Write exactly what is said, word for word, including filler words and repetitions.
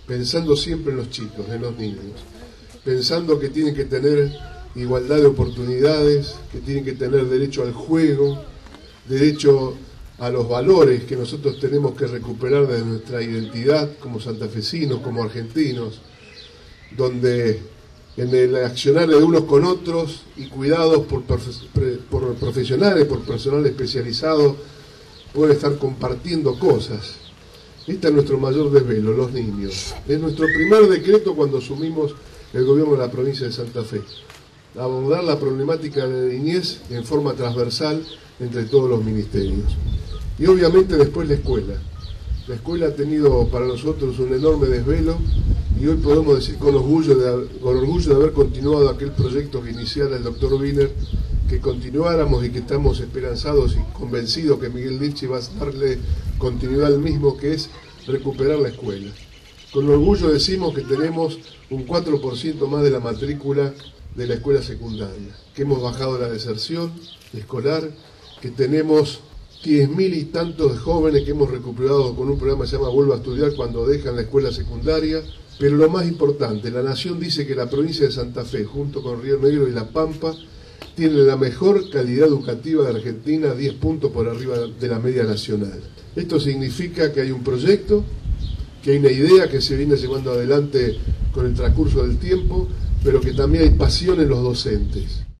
pensando siempre en los chicos, en los niños, pensando que tienen que tener igualdad de oportunidades, que tienen que tener derecho al juego, derecho a los valores que nosotros tenemos que recuperar de nuestra identidad como santafesinos, como argentinos, donde en el accionar de unos con otros y cuidados por, por profesionales, por personal especializado, pueden estar compartiendo cosas. Este es nuestro mayor desvelo, los niños. Es nuestro primer decreto cuando asumimos el gobierno de la provincia de Santa Fe. Abordar la problemática de la niñez en forma transversal entre todos los ministerios. Y obviamente después la escuela. La escuela ha tenido para nosotros un enorme desvelo y hoy podemos decir con orgullo de, con orgullo de haber continuado aquel proyecto que iniciara el doctor Wiener, que continuáramos y que estamos esperanzados y convencidos que Miguel Dilchi va a darle continuidad al mismo, que es recuperar la escuela. Con orgullo decimos que tenemos un cuatro por ciento más de la matrícula de la escuela secundaria, que hemos bajado la deserción escolar, que tenemos diez mil y tantos de jóvenes que hemos recuperado con un programa que se llama Vuelva a Estudiar cuando dejan la escuela secundaria. Pero lo más importante, la Nación dice que la provincia de Santa Fe, junto con Río Negro y La Pampa, tiene la mejor calidad educativa de Argentina, diez puntos por arriba de la media nacional. Esto significa que hay un proyecto, que hay una idea que se viene llevando adelante con el transcurso del tiempo, pero que también hay pasión en los docentes.